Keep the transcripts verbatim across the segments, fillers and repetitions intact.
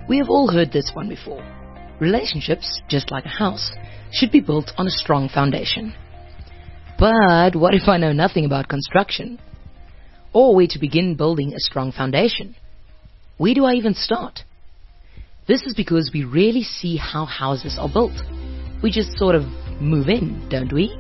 We have all heard this one before. Relationships, just like a house, should be built on a strong foundation. But what if I know nothing about construction? Or where to begin building a strong foundation? Where do I even start? This is because we rarely see how houses are built. We just sort of move in, don't we?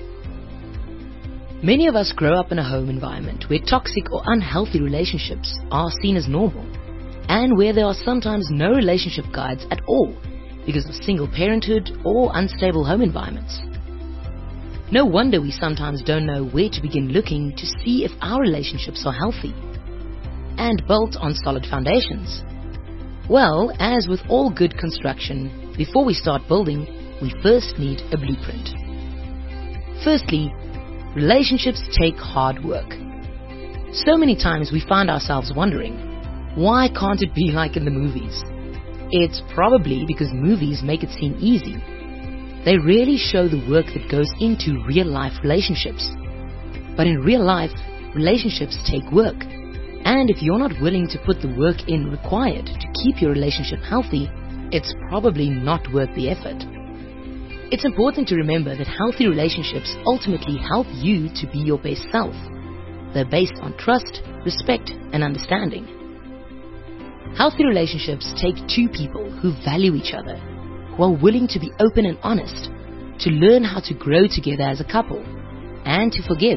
Many of us grow up in a home environment where toxic or unhealthy relationships are seen as normal, and where there are sometimes no relationship guides at all because of single parenthood or unstable home environments. No wonder we sometimes don't know where to begin looking to see if our relationships are healthy and built on solid foundations. Well, as with all good construction, before we start building, we first need a blueprint. Firstly, relationships take hard work. So many times we find ourselves wondering, why can't it be like in the movies? It's probably because movies make it seem easy. They rarely show the work that goes into real-life relationships. But in real life, relationships take work. And if you're not willing to put the work in required to keep your relationship healthy, it's probably not worth the effort. It's important to remember that healthy relationships ultimately help you to be your best self. They're based on trust, respect, and understanding. Healthy relationships take two people who value each other, who are willing to be open and honest, to learn how to grow together as a couple, and to forgive.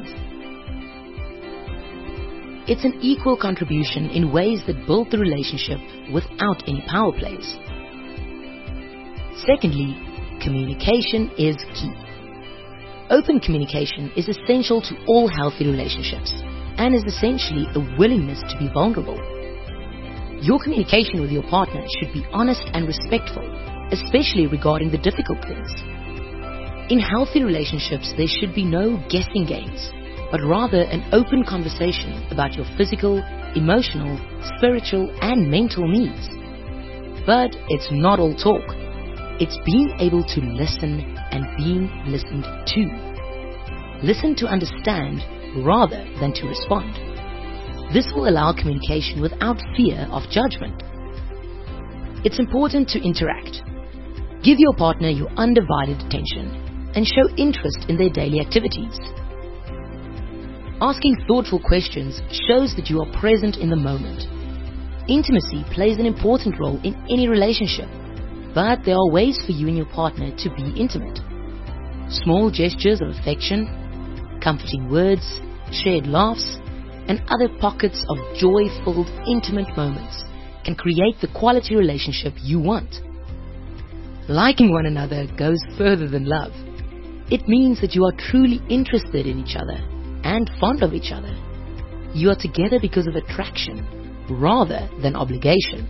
It's an equal contribution in ways that build the relationship without any power plays. Secondly, communication is key. Open communication is essential to all healthy relationships and is essentially a willingness to be vulnerable. Your communication with your partner should be honest and respectful, especially regarding the difficult things. In healthy relationships, there should be no guessing games, but rather an open conversation about your physical, emotional, spiritual, and mental needs. But it's not all talk. It's being able to listen and being listened to. Listen to understand rather than to respond. This will allow communication without fear of judgment. It's important to interact. Give your partner your undivided attention and show interest in their daily activities. Asking thoughtful questions shows that you are present in the moment. Intimacy plays an important role in any relationship, but there are ways for you and your partner to be intimate. Small gestures of affection, comforting words, shared laughs, and other pockets of joy-filled, intimate moments can create the quality relationship you want. Liking one another goes further than love. It means that you are truly interested in each other and fond of each other. You are together because of attraction rather than obligation.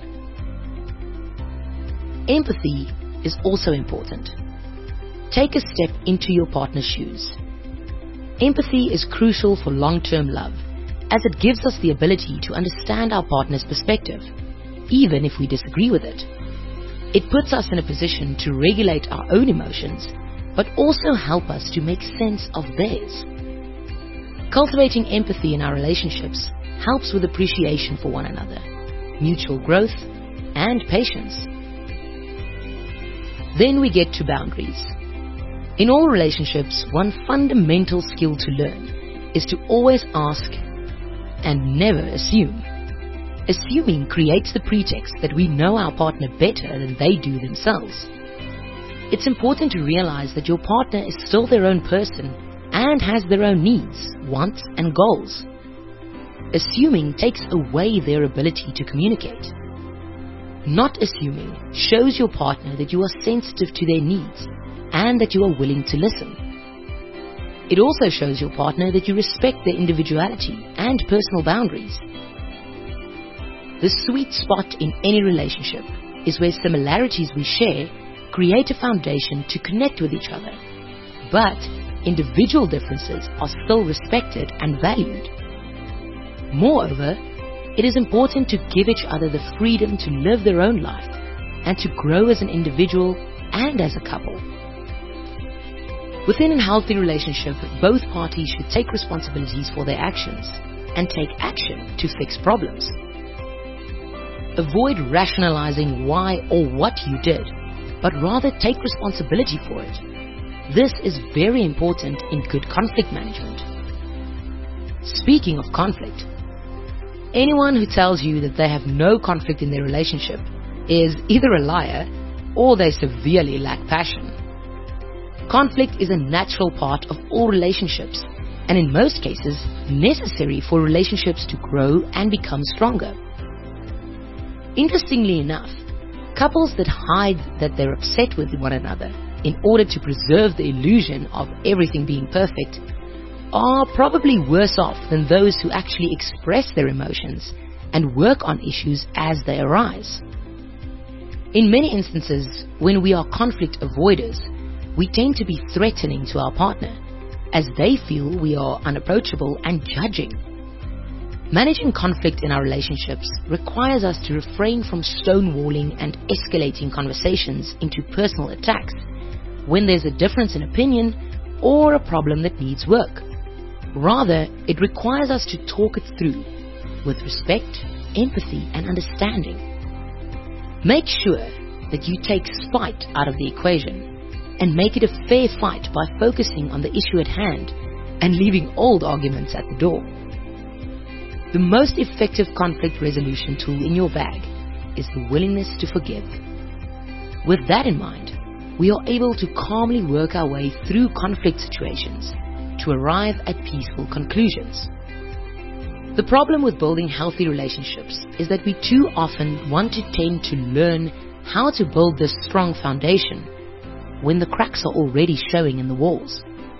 Empathy is also important. Take a step into your partner's shoes. Empathy is crucial for long-term love, as it gives us the ability to understand our partner's perspective, even if we disagree with it. It puts us in a position to regulate our own emotions, but also help us to make sense of theirs. Cultivating empathy in our relationships helps with appreciation for one another, mutual growth, and patience. Then we get to boundaries. In all relationships, one fundamental skill to learn is to always ask and never assume. Assuming creates the pretext that we know our partner better than they do themselves. It's important to realize that your partner is still their own person and has their own needs, wants, and goals. Assuming takes away their ability to communicate. Not assuming shows your partner that you are sensitive to their needs and that you are willing to listen. It also shows your partner that you respect their individuality and personal boundaries. The sweet spot in any relationship is where similarities we share create a foundation to connect with each other, but individual differences are still respected and valued. Moreover, it is important to give each other the freedom to live their own life and to grow as an individual and as a couple. Within a healthy relationship, both parties should take responsibilities for their actions and take action to fix problems. Avoid rationalizing why or what you did, but rather take responsibility for it. This is very important in good conflict management. Speaking of conflict, anyone who tells you that they have no conflict in their relationship is either a liar or they severely lack passion. Conflict is a natural part of all relationships, and in most cases, necessary for relationships to grow and become stronger. Interestingly enough, couples that hide that they're upset with one another in order to preserve the illusion of everything being perfect are probably worse off than those who actually express their emotions and work on issues as they arise. In many instances, when we are conflict avoiders, we tend to be threatening to our partner, as they feel we are unapproachable and judging. Managing conflict in our relationships requires us to refrain from stonewalling and escalating conversations into personal attacks when there's a difference in opinion or a problem that needs work. Rather, it requires us to talk it through with respect, empathy, and understanding. Make sure that you take spite out of the equation and make it a fair fight by focusing on the issue at hand and leaving old arguments at the door. The most effective conflict resolution tool in your bag is the willingness to forgive. With that in mind, we are able to calmly work our way through conflict situations to arrive at peaceful conclusions. The problem with building healthy relationships is that we too often want to tend to learn how to build this strong foundation when the cracks are already showing in the walls.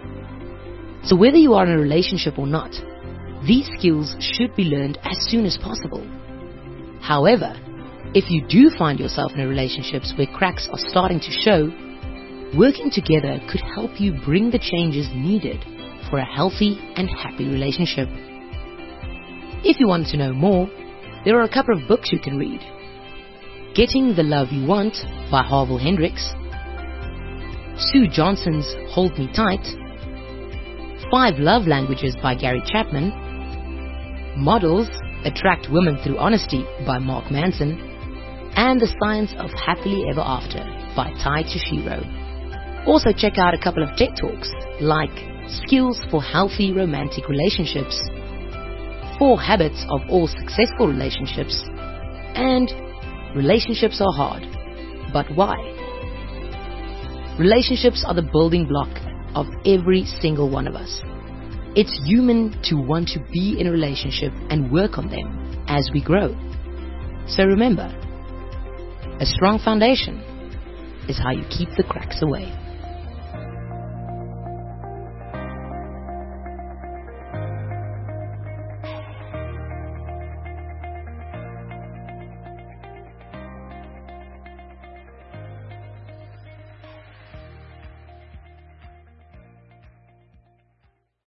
So whether you are in a relationship or not, these skills should be learned as soon as possible. However, if you do find yourself in a relationship where cracks are starting to show, working together could help you bring the changes needed for a healthy and happy relationship. If you want to know more, there are a couple of books you can read. Getting the Love You Want by Harville Hendrix, Sue Johnson's Hold Me Tight, Five Love Languages by Gary Chapman, Models Attract Women Through Honesty by Mark Manson, and The Science of Happily Ever After by Tai Toshiro. Also check out a couple of TED Talks like Skills for Healthy Romantic Relationships, Four Habits of All Successful Relationships, and Relationships Are Hard, But Why? Relationships are the building block of every single one of us. It's human to want to be in a relationship and work on them as we grow. So remember, a strong foundation is how you keep the cracks away.